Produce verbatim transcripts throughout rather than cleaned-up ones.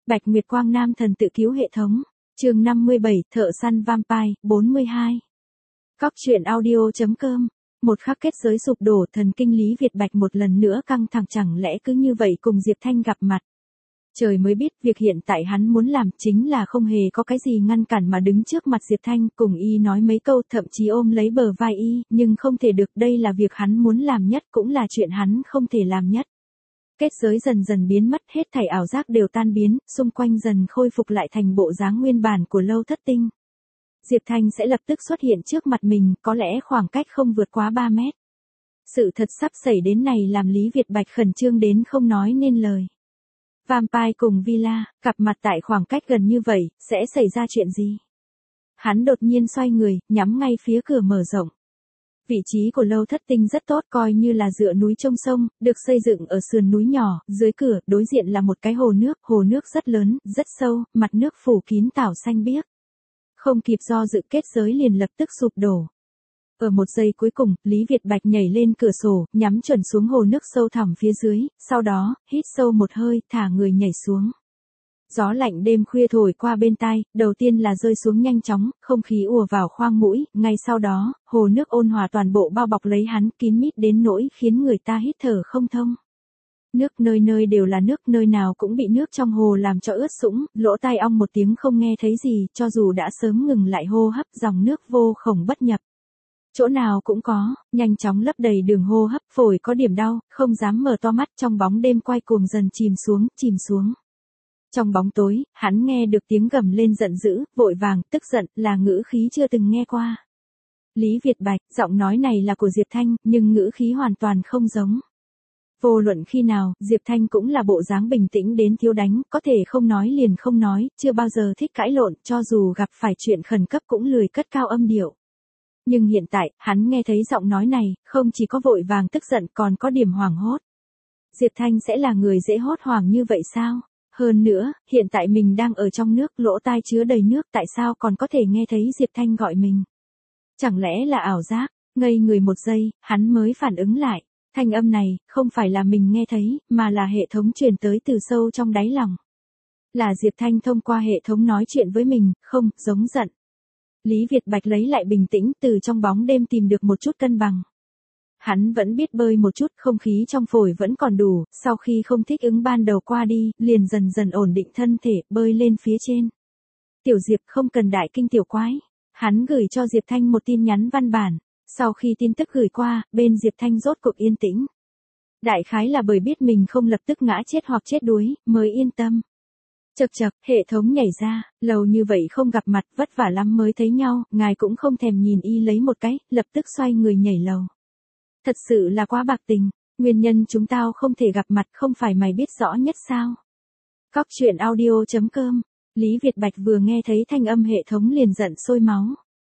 Bạch Nguyệt Quang Nam thần tự cứu hệ thống. Chương năm mươi bảy, Thợ săn vampire, bốn mươi hai. Cóc truyện audio chấm com. Một khắc kết giới sụp đổ, thần kinh Lý Việt Bạch một lần nữa căng thẳng, chẳng lẽ cứ như vậy cùng Diệp Thanh gặp mặt. Trời mới biết, việc hiện tại hắn muốn làm chính là không hề có cái gì ngăn cản mà đứng trước mặt Diệp Thanh, cùng y nói mấy câu, thậm chí ôm lấy bờ vai y, nhưng không thể được, đây là việc hắn muốn làm nhất, cũng là chuyện hắn không thể làm nhất. Kết giới dần dần biến mất, hết thảy ảo giác đều tan biến, xung quanh dần khôi phục lại thành bộ dáng nguyên bản của Lâu Thất Tinh. Diệp Thanh sẽ lập tức xuất hiện trước mặt mình, có lẽ khoảng cách không vượt quá ba mét. Sự thật sắp xảy đến này làm Lý Việt Bạch khẩn trương đến không nói nên lời. Vampire cùng Villa, gặp mặt tại khoảng cách gần như vậy, sẽ xảy ra chuyện gì? Hắn đột nhiên xoay người, nhắm ngay phía cửa mở rộng. Vị trí của Lâu Thất Tinh rất tốt, coi như là dựa núi trông sông, được xây dựng ở sườn núi nhỏ, dưới cửa, đối diện là một cái hồ nước, hồ nước rất lớn, rất sâu, mặt nước phủ kín tảo xanh biếc. Không kịp do dự, kết giới liền lập tức sụp đổ. Ở một giây cuối cùng, Lý Việt Bạch nhảy lên cửa sổ, nhắm chuẩn xuống hồ nước sâu thẳm phía dưới, sau đó, hít sâu một hơi, thả người nhảy xuống. Gió lạnh đêm khuya thổi qua bên tai, đầu tiên là rơi xuống nhanh chóng, không khí ùa vào khoang mũi, ngay sau đó, hồ nước ôn hòa toàn bộ bao bọc lấy hắn, kín mít đến nỗi khiến người ta hít thở không thông. Nước nơi nơi đều là nước, nơi nào cũng bị nước trong hồ làm cho ướt sũng, lỗ tai ong một tiếng không nghe thấy gì, cho dù đã sớm ngừng lại hô hấp, dòng nước vô khổng bất nhập. Chỗ nào cũng có, nhanh chóng lấp đầy đường hô hấp, phổi có điểm đau, không dám mở to mắt, trong bóng đêm quay cuồng dần chìm xuống, chìm xuống. Trong bóng tối, hắn nghe được tiếng gầm lên giận dữ, vội vàng, tức giận, là ngữ khí chưa từng nghe qua. Lý Việt Bạch, giọng nói này là của Diệp Thanh, nhưng ngữ khí hoàn toàn không giống. Vô luận khi nào, Diệp Thanh cũng là bộ dáng bình tĩnh đến thiếu đánh, có thể không nói liền không nói, chưa bao giờ thích cãi lộn, cho dù gặp phải chuyện khẩn cấp cũng lười cất cao âm điệu. Nhưng hiện tại, hắn nghe thấy giọng nói này, không chỉ có vội vàng tức giận còn có điểm hoảng hốt. Diệp Thanh sẽ là người dễ hốt hoảng như vậy sao? Hơn nữa, hiện tại mình đang ở trong nước, lỗ tai chứa đầy nước, tại sao còn có thể nghe thấy Diệp Thanh gọi mình? Chẳng lẽ là ảo giác? Ngây người một giây, hắn mới phản ứng lại. Thanh âm này, không phải là mình nghe thấy, mà là hệ thống truyền tới từ sâu trong đáy lòng. Là Diệp Thanh thông qua hệ thống nói chuyện với mình, không, giống giận. Lý Việt Bạch lấy lại bình tĩnh, từ trong bóng đêm tìm được một chút cân bằng. Hắn vẫn biết bơi một chút, không khí trong phổi vẫn còn đủ, sau khi không thích ứng ban đầu qua đi, liền dần dần ổn định thân thể, bơi lên phía trên. Tiểu Diệp, không cần đại kinh tiểu quái. Hắn gửi cho Diệp Thanh một tin nhắn văn bản. Sau khi tin tức gửi qua, bên Diệp Thanh rốt cuộc yên tĩnh. Đại khái là bởi biết mình không lập tức ngã chết hoặc chết đuối, mới yên tâm. Chậc chậc, hệ thống nhảy ra, lâu như vậy không gặp mặt, vất vả lắm mới thấy nhau, ngài cũng không thèm nhìn y lấy một cái, lập tức xoay người nhảy lầu. Thật sự là quá bạc tình, nguyên nhân chúng tao không thể gặp mặt không phải mày biết rõ nhất sao? Cóc truyện audio chấm com. Lý Việt Bạch vừa nghe thấy thanh âm hệ thống liền giận sôi máu.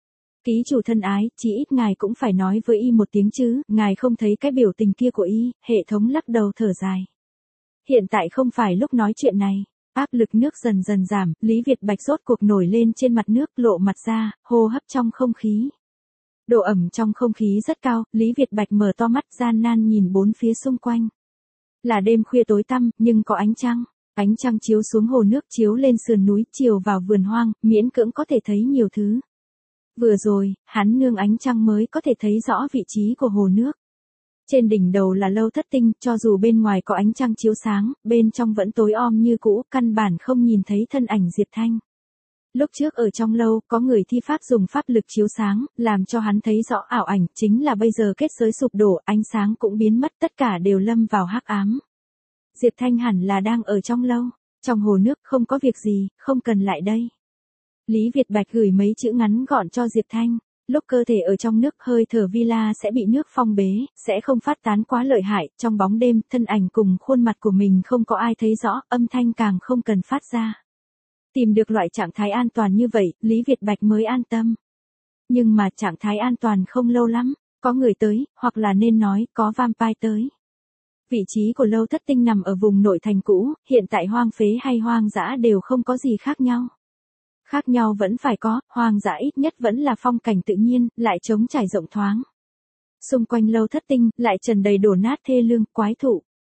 Ký chủ thân ái, chỉ ít ngài cũng phải nói với y một tiếng chứ, ngài không thấy cái biểu tình kia của y, hệ thống lắc đầu thở dài. Hiện tại không phải lúc nói chuyện này. Áp lực nước dần dần giảm, Lý Việt Bạch rốt cuộc nổi lên trên mặt nước, lộ mặt ra, hô hấp trong không khí. Độ ẩm trong không khí rất cao, Lý Việt Bạch mở to mắt gian nan nhìn bốn phía xung quanh. Là đêm khuya tối tăm, nhưng có ánh trăng. Ánh trăng chiếu xuống hồ nước, chiếu lên sườn núi, chiều vào vườn hoang, miễn cưỡng có thể thấy nhiều thứ. Vừa rồi, hắn nương ánh trăng mới có thể thấy rõ vị trí của hồ nước. Trên đỉnh đầu là Lâu Thất Tinh, cho dù bên ngoài có ánh trăng chiếu sáng, bên trong vẫn tối om như cũ, căn bản không nhìn thấy thân ảnh Diệp Thanh. Lúc trước ở trong lâu, có người thi pháp dùng pháp lực chiếu sáng, làm cho hắn thấy rõ ảo ảnh, chính là bây giờ kết giới sụp đổ, ánh sáng cũng biến mất, tất cả đều lâm vào hắc ám. Diệp Thanh hẳn là đang ở trong lâu, trong hồ nước, không có việc gì, không cần lại đây. Lý Việt Bạch gửi mấy chữ ngắn gọn cho Diệp Thanh. Lúc cơ thể ở trong nước, hơi thở Villa sẽ bị nước phong bế, sẽ không phát tán quá lợi hại, trong bóng đêm, thân ảnh cùng khuôn mặt của mình không có ai thấy rõ, âm thanh càng không cần phát ra. Tìm được loại trạng thái an toàn như vậy, Lý Việt Bạch mới an tâm. Nhưng mà trạng thái an toàn không lâu lắm, có người tới, hoặc là nên nói, có vampire tới. Vị trí của Lâu Thất Tinh nằm ở vùng nội thành cũ, hiện tại hoang phế hay hoang dã đều không có gì khác nhau. Khác nhau vẫn phải có, hoang dã ít nhất vẫn là phong cảnh tự nhiên, lại trống trải rộng thoáng. Xung quanh Lâu Thất Tinh, lại trần đầy đổ nát thê lương, quái thụ.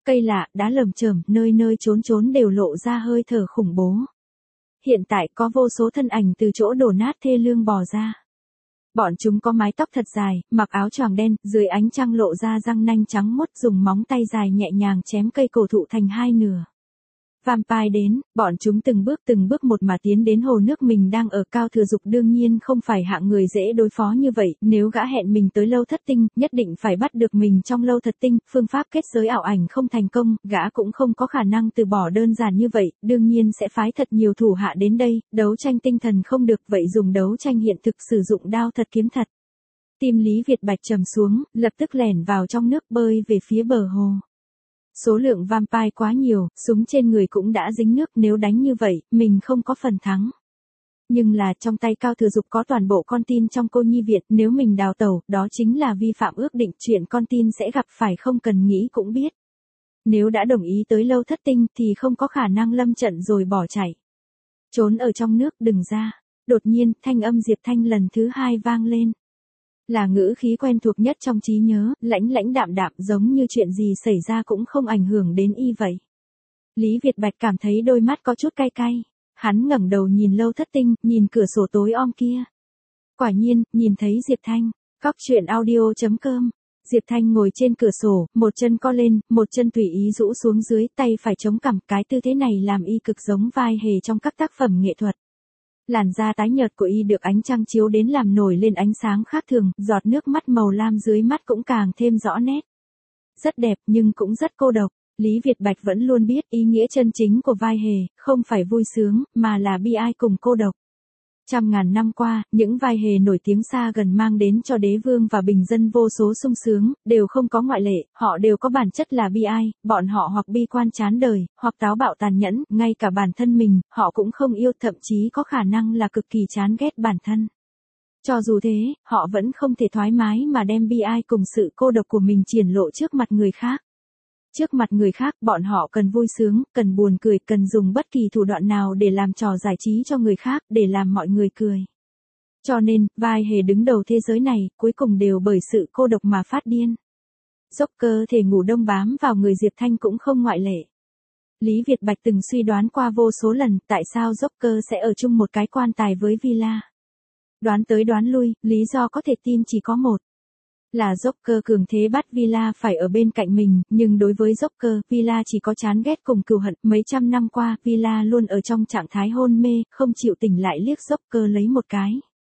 Cây lạ, đá lởm chởm, nơi nơi chốn chốn đều lộ ra hơi thở khủng bố. Hiện tại có vô số thân ảnh từ chỗ đổ nát thê lương bò ra. Bọn chúng có mái tóc thật dài, mặc áo choàng đen, dưới ánh trăng lộ ra răng nanh trắng muốt, dùng móng tay dài nhẹ nhàng chém cây cổ thụ thành hai nửa. Vampire đến, bọn chúng từng bước từng bước một mà tiến đến hồ nước mình đang ở. Cao Thừa Dục đương nhiên không phải hạng người dễ đối phó như vậy, nếu gã hẹn mình tới lâu thất tinh, nhất định phải bắt được mình trong lâu thật tinh, phương pháp kết giới ảo ảnh không thành công, gã cũng không có khả năng từ bỏ đơn giản như vậy, đương nhiên sẽ phái thật nhiều thủ hạ đến đây, đấu tranh tinh thần không được, vậy dùng đấu tranh hiện thực sử dụng đao thật kiếm thật. Tim Lý Việt Bạch trầm xuống, lập tức lẻn vào trong nước bơi về phía bờ hồ. Số lượng vampire quá nhiều, súng trên người cũng đã dính nước, nếu đánh như vậy, mình không có phần thắng. Nhưng là trong tay Cao Thừa Dục có toàn bộ con tin trong cô nhi viện, nếu mình đào tẩu, đó chính là vi phạm ước định, chuyện con tin sẽ gặp phải không cần nghĩ cũng biết. Nếu đã đồng ý tới lâu thất tinh thì không có khả năng lâm trận rồi bỏ chạy. Trốn ở trong nước đừng ra. Đột nhiên, thanh âm Diệp Thanh lần thứ hai vang lên. Là ngữ khí quen thuộc nhất trong trí nhớ, lãnh lãnh đạm đạm giống như chuyện gì xảy ra cũng không ảnh hưởng đến y vậy. Lý Việt Bạch cảm thấy đôi mắt có chút cay cay. Hắn ngẩng đầu nhìn lâu thất tinh, nhìn cửa sổ tối om kia. Quả nhiên, nhìn thấy Diệp Thanh. Cóc truyện audio chấm com. Diệp Thanh ngồi trên cửa sổ, một chân co lên, một chân tùy ý rũ xuống dưới, tay phải chống cằm. Cái tư thế này làm y cực giống vai hề trong các tác phẩm nghệ thuật. Làn da tái nhợt của y được ánh trăng chiếu đến làm nổi lên ánh sáng khác thường, giọt nước mắt màu lam dưới mắt cũng càng thêm rõ nét. Rất đẹp nhưng cũng rất cô độc. Lý Việt Bạch vẫn luôn biết ý nghĩa chân chính của vai hề, không phải vui sướng, mà là bi ai cùng cô độc. Trăm ngàn năm qua, những vai hề nổi tiếng xa gần mang đến cho đế vương và bình dân vô số sung sướng, đều không có ngoại lệ, họ đều có bản chất là bi ai, bọn họ hoặc bi quan chán đời, hoặc táo bạo tàn nhẫn, ngay cả bản thân mình, họ cũng không yêu, thậm chí có khả năng là cực kỳ chán ghét bản thân. Cho dù thế, họ vẫn không thể thoải mái mà đem bi ai cùng sự cô độc của mình triển lộ trước mặt người khác. Trước mặt người khác, bọn họ cần vui sướng, cần buồn cười, cần dùng bất kỳ thủ đoạn nào để làm trò giải trí cho người khác, để làm mọi người cười. Cho nên, vai hề đứng đầu thế giới này, cuối cùng đều bởi sự cô độc mà phát điên. Joker thể ngủ đông bám vào người Diệp Thanh cũng không ngoại lệ. Lý Việt Bạch từng suy đoán qua vô số lần, tại sao Joker sẽ ở chung một cái quan tài với Villa. Đoán tới đoán lui, lý do có thể tin chỉ có một. Là Joker cường thế bắt Villa phải ở bên cạnh mình, nhưng đối với Joker, Villa chỉ có chán ghét cùng cừu hận. Mấy trăm năm qua, Villa luôn ở trong trạng thái hôn mê, không chịu tỉnh lại liếc Joker lấy một cái.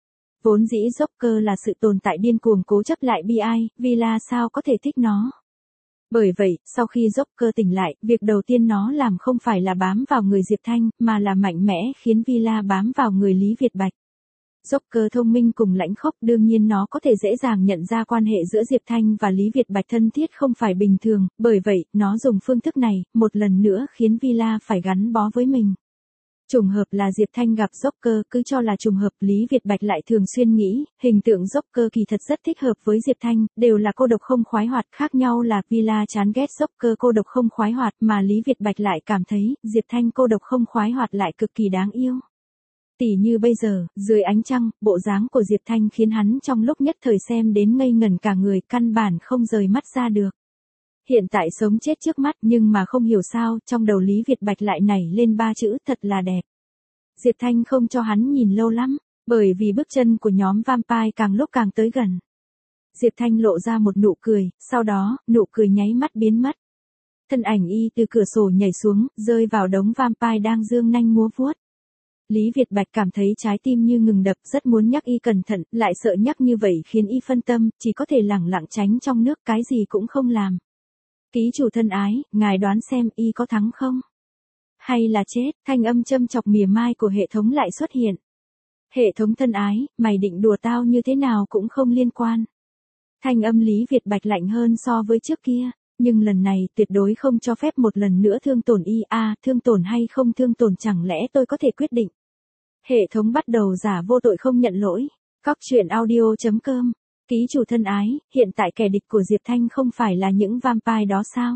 Vốn dĩ Joker là sự tồn tại điên cuồng cố chấp lại bi ai, Villa sao có thể thích nó. Bởi vậy, sau khi Joker tỉnh lại, việc đầu tiên nó làm không phải là bám vào người Diệp Thanh, mà là mạnh mẽ khiến Villa bám vào người Lý Việt Bạch. Joker thông minh cùng lãnh khốc, đương nhiên nó có thể dễ dàng nhận ra quan hệ giữa Diệp Thanh và Lý Việt Bạch thân thiết không phải bình thường, bởi vậy, nó dùng phương thức này, một lần nữa khiến Villa phải gắn bó với mình. Trùng hợp là Diệp Thanh gặp Joker, cứ cho là trùng hợp, Lý Việt Bạch lại thường xuyên nghĩ, hình tượng Joker kỳ thật rất thích hợp với Diệp Thanh, đều là cô độc không khoái hoạt, khác nhau là Villa chán ghét Joker cô độc không khoái hoạt, mà Lý Việt Bạch lại cảm thấy, Diệp Thanh cô độc không khoái hoạt lại cực kỳ đáng yêu. Tỉ như bây giờ, dưới ánh trăng, bộ dáng của Diệp Thanh khiến hắn trong lúc nhất thời xem đến ngây ngẩn cả người, căn bản không rời mắt ra được. Hiện tại sống chết trước mắt, nhưng mà không hiểu sao, trong đầu Lý Việt Bạch lại nảy lên ba chữ, thật là đẹp. Diệp Thanh không cho hắn nhìn lâu lắm, bởi vì bước chân của nhóm vampire càng lúc càng tới gần. Diệp Thanh lộ ra một nụ cười, sau đó, nụ cười nháy mắt biến mất. Thân ảnh y từ cửa sổ nhảy xuống, rơi vào đống vampire đang giương nanh múa vuốt. Lý Việt Bạch cảm thấy trái tim như ngừng đập, rất muốn nhắc y cẩn thận, lại sợ nhắc như vậy khiến y phân tâm, chỉ có thể lẳng lặng tránh trong nước, cái gì cũng không làm. Ký chủ thân ái, ngài đoán xem y có thắng không? Hay là chết? Thanh âm châm chọc mỉa mai của hệ thống lại xuất hiện. Hệ thống thân ái, mày định đùa tao như thế nào cũng không liên quan. Thanh âm Lý Việt Bạch lạnh hơn so với trước kia, nhưng lần này tuyệt đối không cho phép một lần nữa thương tổn y. À, thương tổn hay không thương tổn chẳng lẽ tôi có thể quyết định. Hệ thống bắt đầu giả vô tội không nhận lỗi. Cóc truyện audio chấm com. Ký chủ thân ái, hiện tại kẻ địch của Diệp Thanh không phải là những vampire đó sao?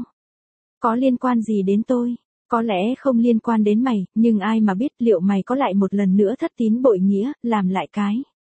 Có liên quan gì đến tôi? Có lẽ không liên quan đến mày, nhưng ai mà biết liệu mày có lại một lần nữa thất tín bội nghĩa, làm lại cái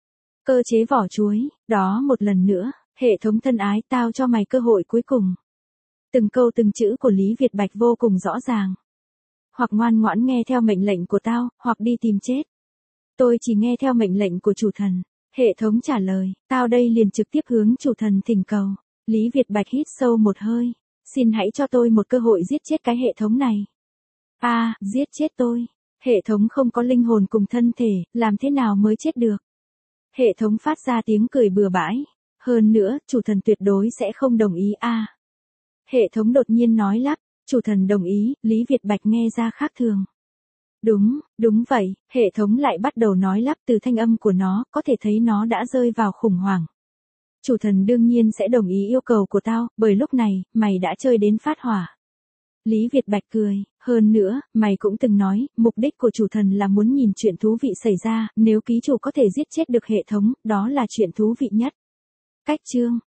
cơ chế vỏ chuối, đó một lần nữa, hệ thống thân ái, tao cho mày cơ hội cuối cùng. Từng câu từng chữ của Lý Việt Bạch vô cùng rõ ràng. Hoặc ngoan ngoãn nghe theo mệnh lệnh của tao, hoặc đi tìm chết. Tôi chỉ nghe theo mệnh lệnh của chủ thần. Hệ thống trả lời, tao đây liền trực tiếp hướng chủ thần thỉnh cầu. Lý Việt Bạch hít sâu một hơi. Xin hãy cho tôi một cơ hội giết chết cái hệ thống này. A, à, giết chết tôi. Hệ thống không có linh hồn cùng thân thể, làm thế nào mới chết được? Hệ thống phát ra tiếng cười bừa bãi. Hơn nữa, chủ thần tuyệt đối sẽ không đồng ý a. À. Hệ thống đột nhiên nói lắp, chủ thần đồng ý, Lý Việt Bạch nghe ra khác thường. Đúng, đúng vậy, hệ thống lại bắt đầu nói lắp từ thanh âm của nó, có thể thấy nó đã rơi vào khủng hoảng. Chủ thần đương nhiên sẽ đồng ý yêu cầu của tao, bởi lúc này, mày đã chơi đến phát hỏa. Lý Việt Bạch cười, hơn nữa, mày cũng từng nói, mục đích của chủ thần là muốn nhìn chuyện thú vị xảy ra, nếu ký chủ có thể giết chết được hệ thống, đó là chuyện thú vị nhất. Cách chương